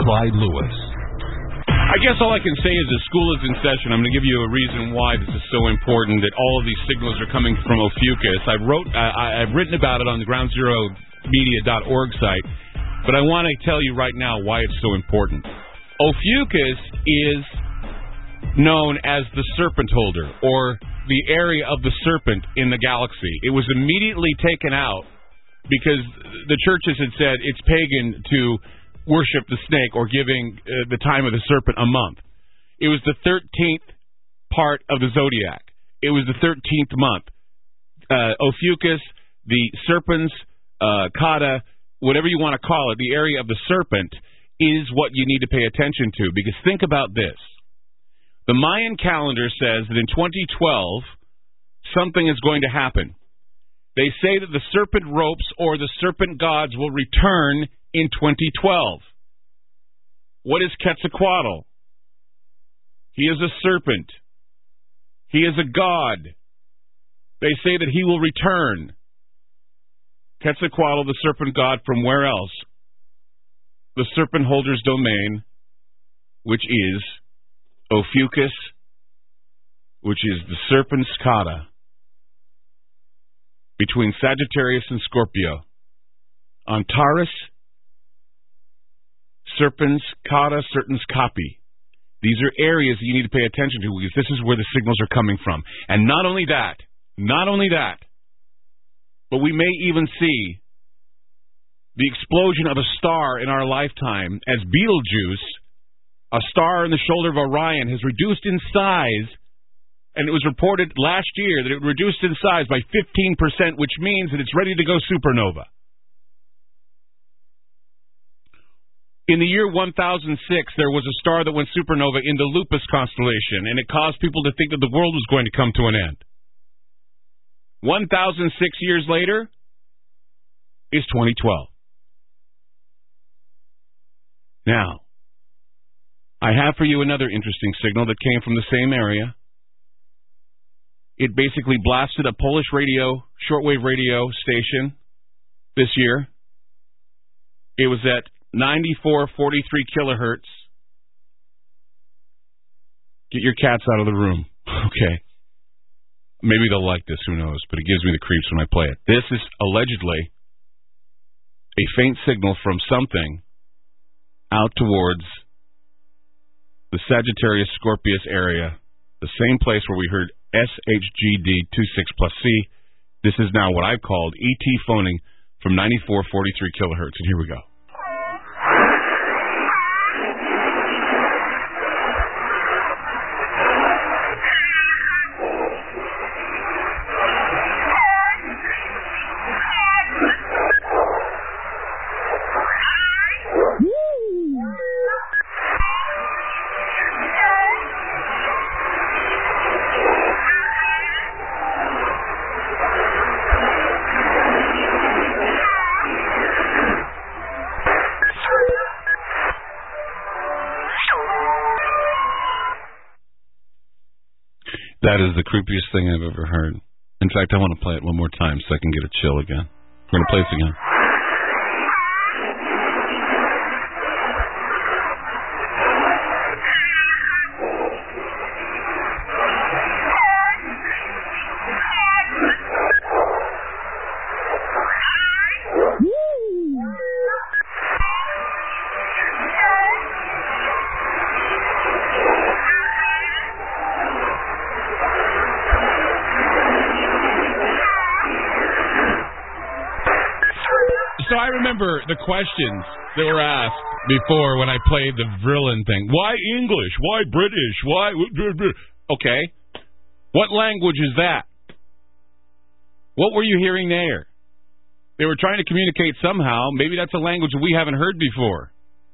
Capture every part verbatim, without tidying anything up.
Clyde Lewis. I guess all I can say is the school is in session. I'm going to give you a reason why this is so important, that all of these signals are coming from Ophiuchus. I wrote, I, I've written about it on the ground zero media dot org site, but I want to tell you right now why it's so important. Ophiuchus is known as the serpent holder, or the area of the serpent in the galaxy. It was immediately taken out because the churches had said it's pagan to worship the snake or giving uh, the time of the serpent a month. It was the thirteenth part of the zodiac. It was the thirteenth month. Uh, Ophiuchus, the serpents, uh, Kata, whatever you want to call it, the area of the serpent is what you need to pay attention to, because think about this. The Mayan calendar says that in twenty twelve, something is going to happen. They say that the serpent ropes or the serpent gods will return in twenty twelve. What is Quetzalcoatl? He is a serpent. He is a god. They say that he will return. Quetzalcoatl, the serpent god, from where else? The serpent holder's domain, which is Ophiuchus, which is the serpent's kata, between Sagittarius and Scorpio. Antares, serpens kata, serpens copy. These are areas that you need to pay attention to, because this is where the signals are coming from. And not only that, not only that, but we may even see the explosion of a star in our lifetime as Betelgeuse, a star in the shoulder of Orion, has reduced in size, and it was reported last year that it reduced in size by fifteen percent, which means that it's ready to go supernova. In the year one thousand six, there was a star that went supernova in the Lupus constellation, and it caused people to think that the world was going to come to an end. one thousand six years later is twenty twelve. Now, I have for you another interesting signal that came from the same area. It basically blasted a Polish radio, shortwave radio station this year. It was at ninety-four forty-three kilohertz. Get your cats out of the room. Okay. Maybe they'll like this, who knows, but it gives me the creeps when I play it. This is allegedly a faint signal from something out towards the Sagittarius-Scorpius area, the same place where we heard S H G D twenty-six plus C. This is now what I've called E T phoning from ninety-four forty-three kilohertz, and here we go. That is the creepiest thing I've ever heard. In fact, I want to play it one more time so I can get a chill again. We're going to play this again. Remember the questions that were asked before when I played the Vrillin thing. Why English? Why British? Why? Okay. What language is that? What were you hearing there? They were trying to communicate somehow. Maybe that's a language we haven't heard before.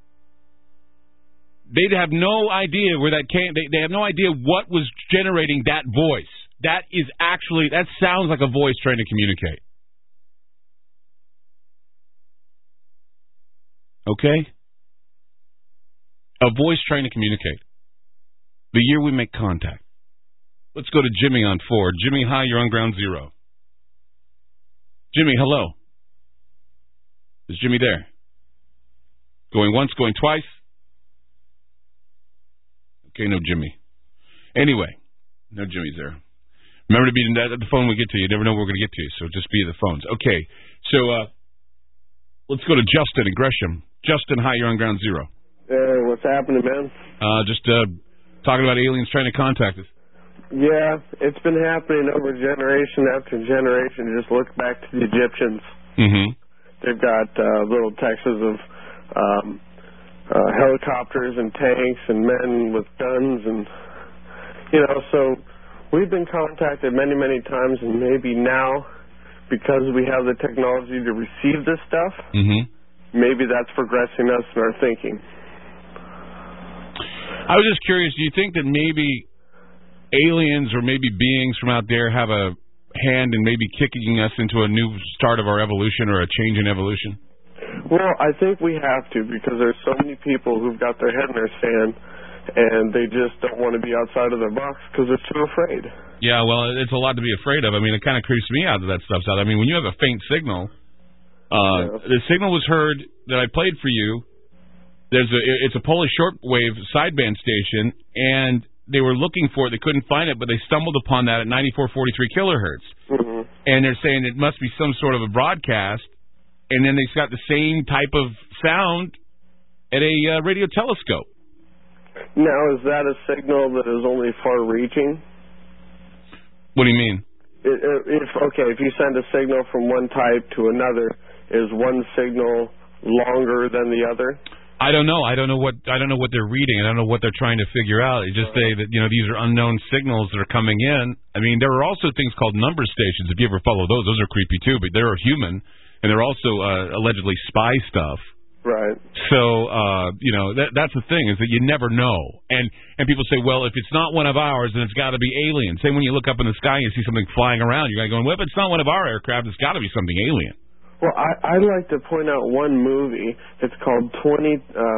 They'd have no idea where that came. They, they have no idea what was generating that voice. That is actually, that sounds like a voice trying to communicate. Okay? A voice trying to communicate. The year we make contact. Let's go to Jimmy on four. Jimmy, hi, you're on ground zero. Jimmy, hello. Is Jimmy there? Going once, going twice? Okay, no Jimmy. Anyway, no Jimmy's there. Remember to be at the phone when we get to you. You never know where we're going to get to you, so just be at the phones. Okay, so uh, let's go to Justin and Gresham. Justin, hi, you're on Ground Zero. Hey, what's happening, man? Uh, just uh, talking about aliens trying to contact us. Yeah, it's been happening over generation after generation. Just look back to the Egyptians. Mm-hmm. They've got uh, little texts of um, uh, helicopters and tanks and men with guns, and you know, so we've been contacted many, many times, and maybe now, because we have the technology to receive this stuff, mm-hmm. maybe that's progressing us in our thinking. I was just curious, do you think that maybe aliens or maybe beings from out there have a hand in maybe kicking us into a new start of our evolution or a change in evolution? Well, I think we have to, because there's so many people who've got their head in their sand and they just don't want to be outside of their box because they're too afraid. Yeah, well, it's a lot to be afraid of. I mean, it kind of creeps me out that that stuff's out. I mean, when you have a faint signal, uh, yeah. the signal was heard that I played for you. There's a, it's a Polish shortwave sideband station, and they were looking for it. They couldn't find it, but they stumbled upon that at ninety-four point four three kilohertz. Mm-hmm. And they're saying it must be some sort of a broadcast, and then they've got the same type of sound at a uh, radio telescope. Now, is that a signal that is only far-reaching? What do you mean? If, if okay, if you send a signal from one type to another, is one signal longer than the other? I don't know. I don't know what I don't know what they're reading. I don't know what they're trying to figure out. They just say that, you know, these are unknown signals that are coming in. I mean, there are also things called number stations. If you ever follow those, those are creepy too. But they're human, and they're also uh, allegedly spy stuff. Right. So, uh, you know, that, that's the thing, is that you never know. And and people say, well, if it's not one of ours, then it's got to be alien. Same when you look up in the sky and you see something flying around, you're going, well, if it's not one of our aircraft, it's got to be something alien. Well, I, I'd like to point out one movie. It's called twenty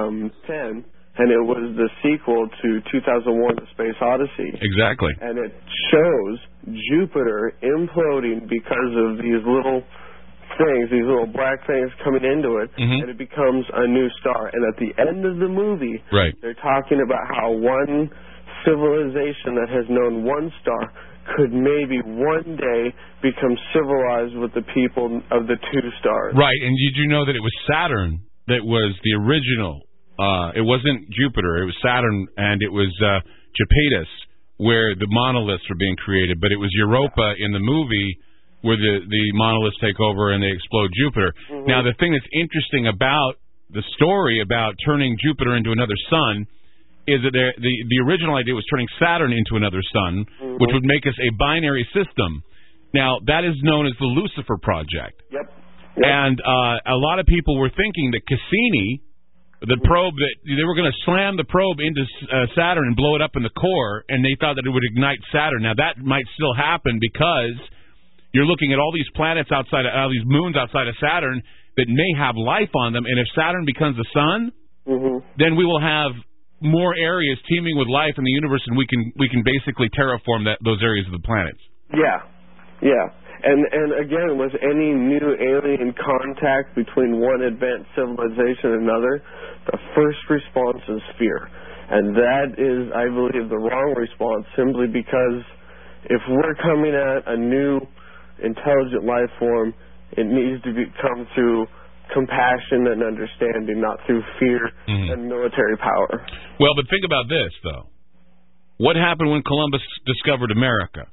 ten, and it was the sequel to two thousand one: A Space Odyssey. Exactly. And it shows Jupiter imploding because of these little things, these little black things coming into it, mm-hmm. and it becomes a new star. And at the end of the movie, right. they're talking about how one civilization that has known one star could maybe one day become civilized with the people of the two stars. Right, and did you know that it was Saturn that was the original? Uh, it wasn't Jupiter, it was Saturn, and it was uh, Japetus where the monoliths were being created, but it was Europa in the movie where the, the monoliths take over and they explode Jupiter. Mm-hmm. Now, the thing that's interesting about the story about turning Jupiter into another sun is that the the original idea was turning Saturn into another sun, mm-hmm. which would make us a binary system. Now, that is known as the Lucifer Project. Yep. yep. And uh, a lot of people were thinking that Cassini, the mm-hmm. probe, that they were going to slam the probe into uh, Saturn and blow it up in the core, and they thought that it would ignite Saturn. Now, that might still happen because you're looking at all these planets outside of, all these moons outside of Saturn that may have life on them, and if Saturn becomes the sun, mm-hmm. then we will have more areas teeming with life in the universe, and we can we can basically terraform that those areas of the planets. Yeah, yeah, and and again, with any new alien contact between one advanced civilization and another, the first response is fear, and that is, I believe, the wrong response. Simply because if we're coming at a new intelligent life form, it needs to be, come through compassion and understanding, not through fear mm-hmm. and military power. Well, but think about this, though. What happened when Columbus discovered America?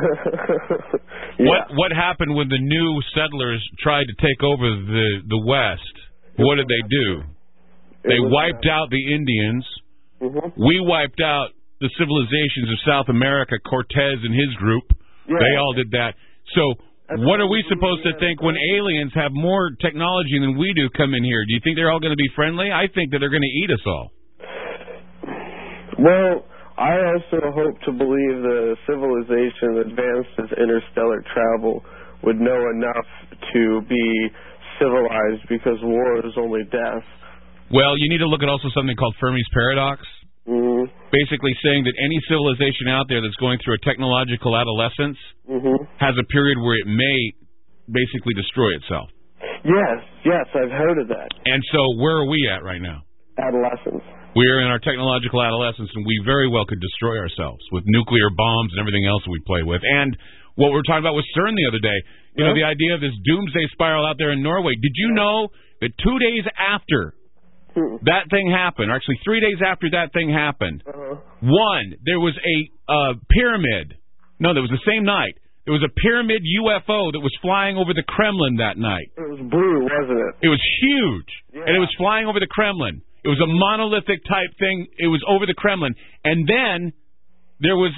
yeah. What what happened when the new settlers tried to take over the, the West? What did they do? They wiped bad. out the Indians. Mm-hmm. We wiped out the civilizations of South America, Cortez and his group. Yeah. They all did that. So what are we supposed to think when aliens have more technology than we do come in here? Do you think they're all going to be friendly? I think that they're going to eat us all. Well, I also hope to believe the civilization advanced as interstellar travel would know enough to be civilized, because war is only death. Well, you need to look at also something called Fermi's paradox. Mm-hmm. Basically saying that any civilization out there that's going through a technological adolescence mm-hmm. has a period where it may basically destroy itself. Yes, yes, I've heard of that. And so where are we at right now? Adolescence. We're in our technological adolescence, and we very well could destroy ourselves with nuclear bombs and everything else we play with. And what we were talking about with CERN the other day, you yeah. know, the idea of this doomsday spiral out there in Norway. Did you know that two days after that thing happened, or actually three days after that thing happened, uh-huh. one, there was a uh, pyramid. No, that was the same night. There was a pyramid U F O that was flying over the Kremlin that night. It was blue, wasn't it? It was huge, yeah. and it was flying over the Kremlin. It was a monolithic type thing. It was over the Kremlin. And then there was,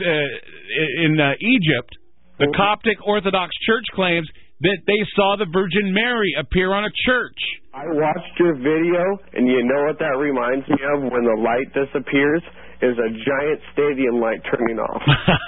uh, in uh, Egypt, the mm-hmm. Coptic Orthodox Church claims that they saw the Virgin Mary appear on a church. I watched your video, and you know what that reminds me of when the light disappears? Is a giant stadium light turning off.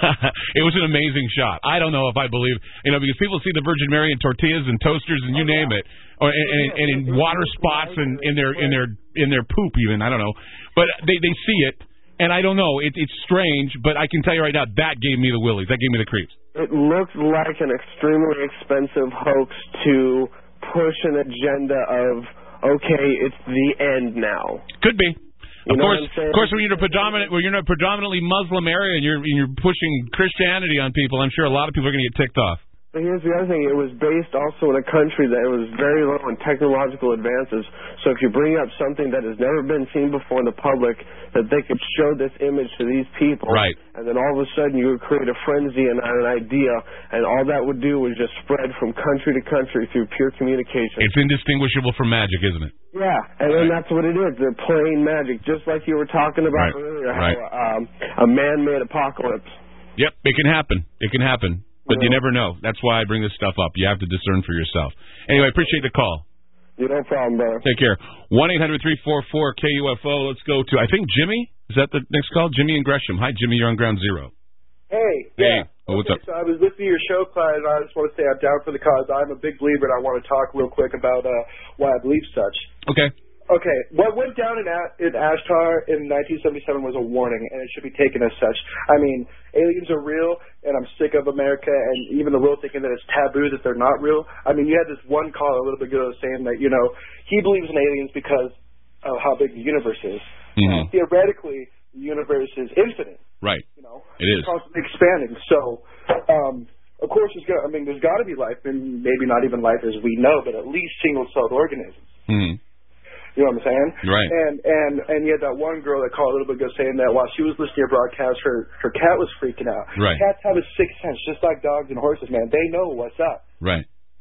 It was an amazing shot. I don't know if I believe, you know, because people see the Virgin Mary in tortillas and toasters and you oh, name yeah. it, or and, and, and in water spots and in their in their in their poop even. I don't know, but they they see it, and I don't know. It, it's strange, but I can tell you right now that gave me the willies. That gave me the creeps. It looks like an extremely expensive hoax to push an agenda of okay, it's the end now. Could be. You of course, of course, when you're a predominant, when you're in a predominantly Muslim area and you're and you're pushing Christianity on people, I'm sure a lot of people are going to get ticked off. But here's the other thing: it was based also in a country that was very low in technological advances. So if you bring up something that has never been seen before in the public, that they could show this image to these people, right? And then all of a sudden you would create a frenzy and an idea, and all that would do was just spread from country to country through pure communication. It's indistinguishable from magic, isn't it? Yeah, and then that's what it is. They're plain magic, just like you were talking about right. earlier, how right. um, a man-made apocalypse. Yep, it can happen. It can happen. But yeah. you never know. That's why I bring this stuff up. You have to discern for yourself. Anyway, I appreciate the call. Yeah, no problem, brother. Take care. one eight hundred three four four K U F O. Let's go to, I think, Jimmy. Is that the next call? Jimmy and Gresham. Hi, Jimmy. You're on Ground Zero. Hey. Hey. Yeah. Oh, what's okay, up? So I was listening to your show, Clyde, and I just want to say I'm down for the cause. I'm a big believer, and I want to talk real quick about uh, why I believe such. Okay. Okay, what went down in, A- in Ashtar in nineteen seventy-seven was a warning, and it should be taken as such. I mean, aliens are real, and I'm sick of America and even the world thinking that it's taboo, that they're not real. I mean, you had this one caller a little bit ago saying that, you know, he believes in aliens because of how big the universe is. Mm-hmm. Theoretically, the universe is infinite. Right. You know, it is. It's constantly expanding. So, um, of course, there's got, I mean, there's got to be life, and maybe not even life as we know, but at least single-celled organisms. Mm-hmm. You know what I'm saying? Right. And and and you had that one girl that called a little bit ago saying that while she was listening to your broadcast, her her cat was freaking out. Right. Cats have a sixth sense, just like dogs and horses, man. They know what's up. Right.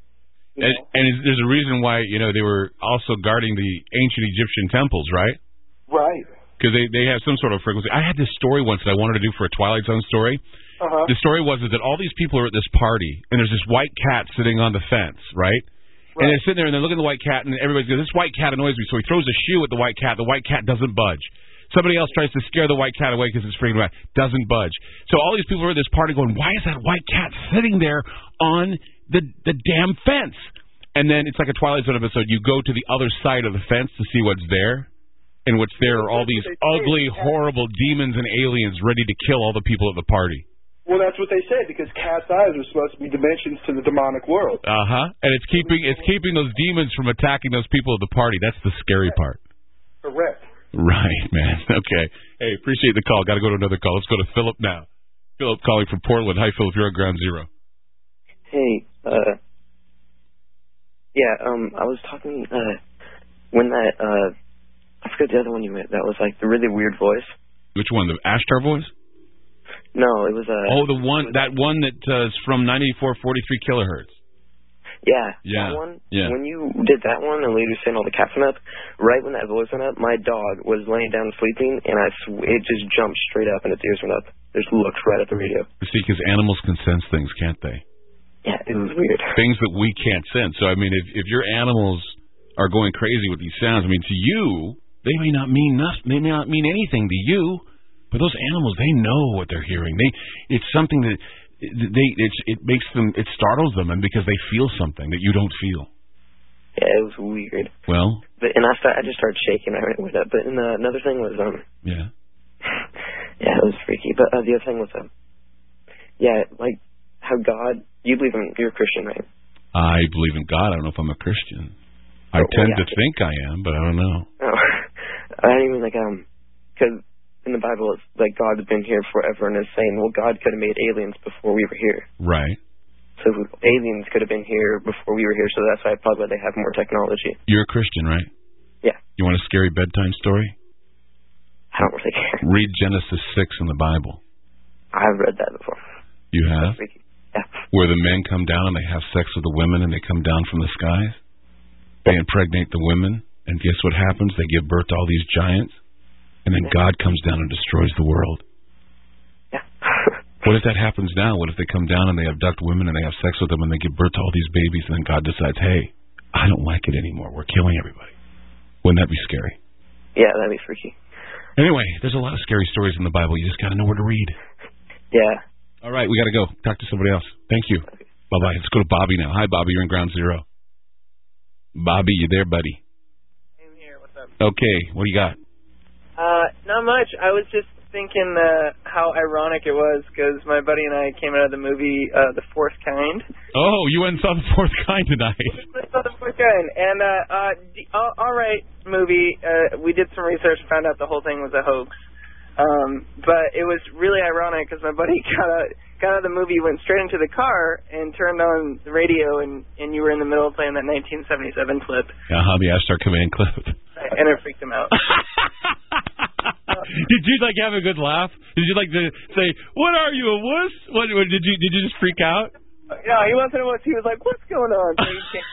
You and, know? and there's a reason why, you know, they were also guarding the ancient Egyptian temples, right? Right. Because they, they have some sort of frequency. I had this story once that I wanted to do for a Twilight Zone story. Uh-huh. The story was is that all these people are at this party, and there's this white cat sitting on the fence, right? Right. And they're sitting there, and they're looking at the white cat, and everybody's going, this white cat annoys me. So he throws a shoe at the white cat. The white cat doesn't budge. Somebody else tries to scare the white cat away because it's freaking out. Doesn't budge. So all these people are at this party going, why is that white cat sitting there on the the damn fence? And then it's like a Twilight Zone episode. You go to the other side of the fence to see what's there. And what's there are all these ugly, horrible demons and aliens ready to kill all the people at the party. Well, that's what they say, because cat's eyes are supposed to be dimensions to the demonic world. Uh-huh. And it's keeping it's keeping those demons from attacking those people at the party. That's the scary part. Correct. Right, man. Okay. Hey, appreciate the call. Got to go to another call. Let's go to Philip now. Philip calling from Portland. Hi, Philip. You're on Ground Zero. Hey, uh, yeah, um, I was talking, uh, when that, uh, I forgot the other one you met, that was like the really weird voice. Which one? The Ashtar voice? No, it was a. Uh, oh, the one that one that uh, is from ninety-four forty-three kilohertz. Yeah, yeah, that one. Yeah. When you did that one and later saying all the cats went up, right when that voice went up, my dog was laying down sleeping, and I sw- it just jumped straight up and its ears went up. Just looked right at the radio. You see, because animals can sense things, can't they? Yeah, it was weird. Things that we can't sense. So I mean, if if your animals are going crazy with these sounds, I mean, to you, they may not mean nothing. They may not mean anything to you. But those animals, they know what they're hearing. They, it's something that they, it's, it makes them, it startles them, and because they feel something that you don't feel. Yeah, it was weird. Well, but and I start, I just started shaking. I went up. But and, uh, another thing was um. Yeah. Yeah, it was freaky. But uh, the other thing was um. Yeah, like how God. You believe in? You're a Christian, right? I believe in God. I don't know if I'm a Christian. I oh, tend well, yeah, to think I am, but I don't know. Oh, I didn't mean like um. because in the Bible it's like God's been here forever, and it's saying, well, God could have made aliens before we were here. Right. So aliens could have been here before we were here, so that's why probably they have more technology. You're a Christian, right? Yeah. You want a scary bedtime story? I don't really care. Read Genesis six in the Bible. I've read that before. You have? Yeah. Where the men come down and they have sex with the women and they come down from the skies? They impregnate the women, and guess what happens? They give birth to all these giants, and then God comes down and destroys the world. Yeah. What if that happens now? What if they come down and they abduct women and they have sex with them and they give birth to all these babies, and then God decides, hey, I don't like it anymore. We're killing everybody. Wouldn't that be scary? Yeah, that'd be freaky. Anyway, there's a lot of scary stories in the Bible. You just got to know where to read. Yeah. All right, we got to go. Talk to somebody else. Thank you. Okay. Bye-bye. Let's go to Bobby now. Hi, Bobby. You're in Ground Zero. Bobby, you there, buddy? I'm here. What's up? Okay. What do you got? Uh, not much. I was just thinking uh, how ironic it was because my buddy and I came out of the movie uh, The Fourth Kind. Oh, you went and saw The Fourth Kind tonight. I saw The Fourth Kind, and uh, uh, the, all, all right movie. Uh, we did some research and found out the whole thing was a hoax. Um, but it was really ironic because my buddy got out, got out of the movie, went straight into the car, and turned on the radio, and, and you were in the middle of playing that nineteen seventy-seven clip. Uh huh, the Ashtar Command clip. And it freaked him out. Did you like have a good laugh? Did you like to say, "What are you, a wuss?" What, what did you did you just freak out? No, he wasn't a wuss. He was like, "What's going on?" So he came.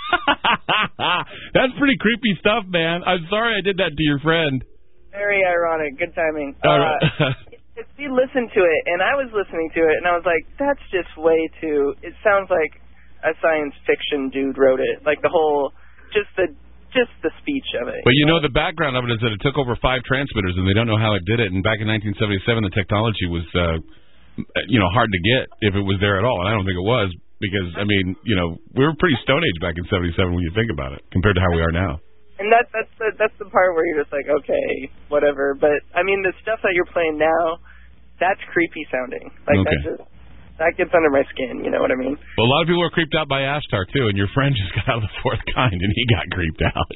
That's pretty creepy stuff, man. I'm sorry I did that to your friend. Very ironic. Good timing. All right. uh, he listened to it, and I was listening to it, and I was like, "That's just way too." It sounds like a science fiction dude wrote it. Like the whole, just the. Just the speech of it. But you know, the background of it is that it took over five transmitters, and they don't know how it did it. And back in nineteen seventy-seven, the technology was, uh, you know, hard to get if it was there at all. And I don't think it was because, I mean, you know, we were pretty Stone Age back in seventy-seven when you think about it, compared to how we are now. And that, that's the, that's the part where you're just like, okay, whatever. But, I mean, the stuff that you're playing now, that's creepy sounding. Like, okay. that's just... That gets under my skin, you know what I mean? Well, a lot of people are creeped out by Ashtar, too, and your friend just got out of The Fourth Kind, and he got creeped out.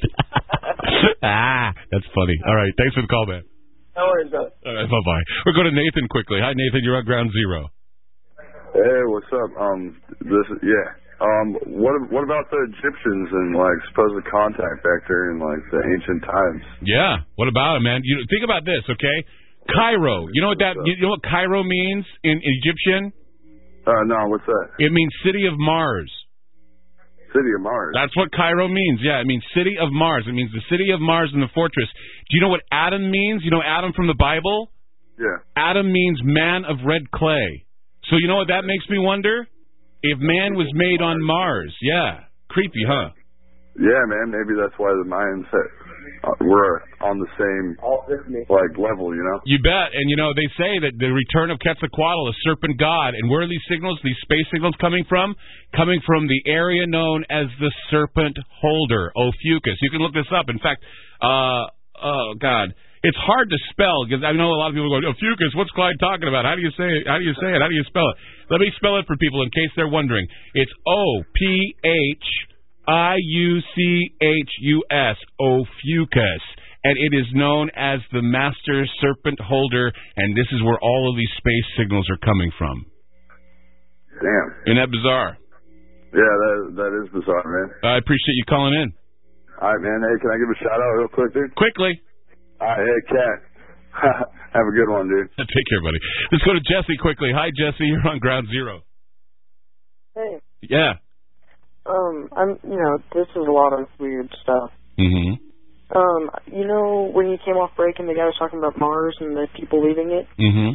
Ah, that's funny. All right, thanks for the call, man. No worries, brother. All right, bye-bye. We'll go to Nathan quickly. Hi, Nathan. You're on Ground Zero. Hey, what's up? Um, this is, yeah. Um, what what about the Egyptians and, like, supposed contact back there in, like, the ancient times? Yeah, what about it, man? You think about this, okay? Cairo. You know what that? You know what Cairo means in Egyptian? Uh, no, what's that? It means City of Mars. City of Mars. That's what Cairo means. Yeah, it means City of Mars. It means the City of Mars and the fortress. Do you know what Adam means? You know Adam from the Bible? Yeah. Adam means man of red clay. So you know what that makes me wonder? If man was made on Mars. Yeah. Creepy, huh? Yeah, man. Maybe that's why the Mayans uh, were on the same like level, you know. You bet. And you know they say that the return of Quetzalcoatl, a serpent god, and where are these signals, these space signals coming from? Coming from the area known as the Serpent Holder, Ophiuchus. You can look this up. In fact, uh, oh God, it's hard to spell because I know a lot of people go, Ophiuchus. What's Clyde talking about? How do you say it? How do you say it? How do you spell it? Let me spell it for people in case they're wondering. It's O P H I U C H U S, Ophiuchus. And it is known as the Master Serpent Holder, and this is where all of these space signals are coming from. Damn. Isn't that bizarre? Yeah, that that is bizarre, man. I appreciate you calling in. All right, man. Hey, can I give a shout-out real quick, dude? Quickly. All right, hey, Cat. Have a good one, dude. Take care, buddy. Let's go to Jesse quickly. Hi, Jesse. You're on Ground Zero. Hey. Yeah. Um, I'm, you know, this is a lot of weird stuff. Mm-hmm. Um, you know, when you came off break and the guy was talking about Mars and the people leaving it? Mm-hmm.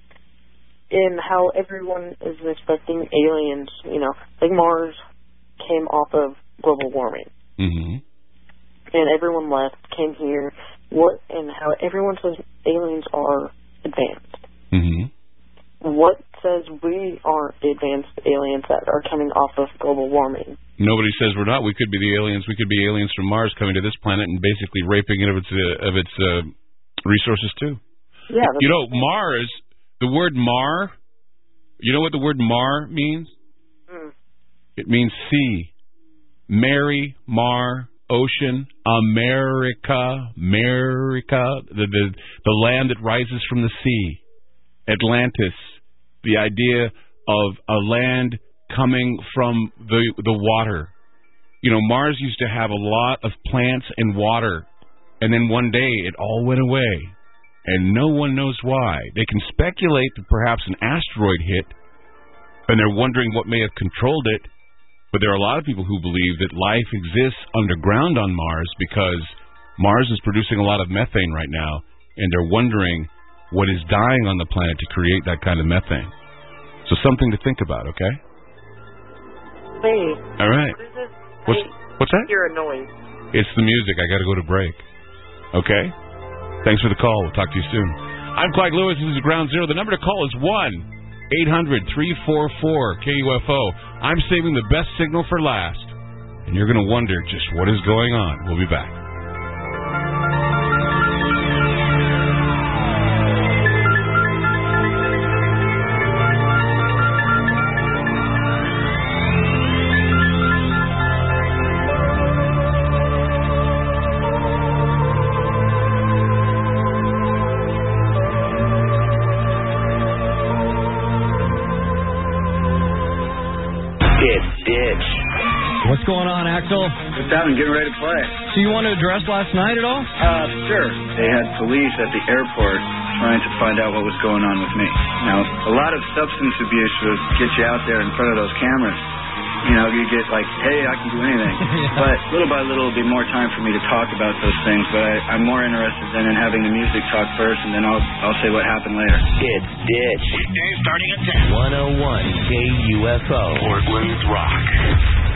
And how everyone is expecting aliens, you know, like Mars came off of global warming. Mm-hmm. And everyone left, came here, what, and how everyone says aliens are advanced. Mm-hmm. What says we aren't the advanced aliens that are coming off of global warming? Nobody says we're not. We could be the aliens. We could be aliens from Mars coming to this planet and basically raping it of its uh, of its uh, resources too. Yeah. You know, Mars. The word Mar. You know what the word Mar means? Mm. It means sea. Mary, Mar, ocean, America, America, the, the the land that rises from the sea, Atlantis, the idea of a land coming from the the water. You know, Mars used to have a lot of plants and water, and then one day it all went away, and no one knows why. They can speculate that perhaps an asteroid hit, and they're wondering what may have controlled it. But there are a lot of people who believe that life exists underground on Mars because Mars is producing a lot of methane right now, and they're wondering what is dying on the planet to create that kind of methane. So something to think about, okay? Hey. All right. What is this? What's, what's that? I hear a noise. It's the music. I got to go to break. Okay? Thanks for the call. We'll talk to you soon. I'm Clyde Lewis. This is Ground Zero. The number to call is one eight hundred three four four K U F O. I'm saving the best signal for last, and you're going to wonder just what is going on. We'll be back. What's going on, Axel? Just out and getting ready to play. So you want to address last night at all? Uh, sure. They had police at the airport trying to find out what was going on with me. Now, a lot of substance abuse will get you out there in front of those cameras. You know, you get like, hey, I can do anything. Yeah. But little by little, it'll be more time for me to talk about those things. But I, I'm more interested than in having the music talk first, and then I'll I'll say what happened later. It's Ditch. Weekdays starting at ten. one oh one K U F O. Portland's Rock.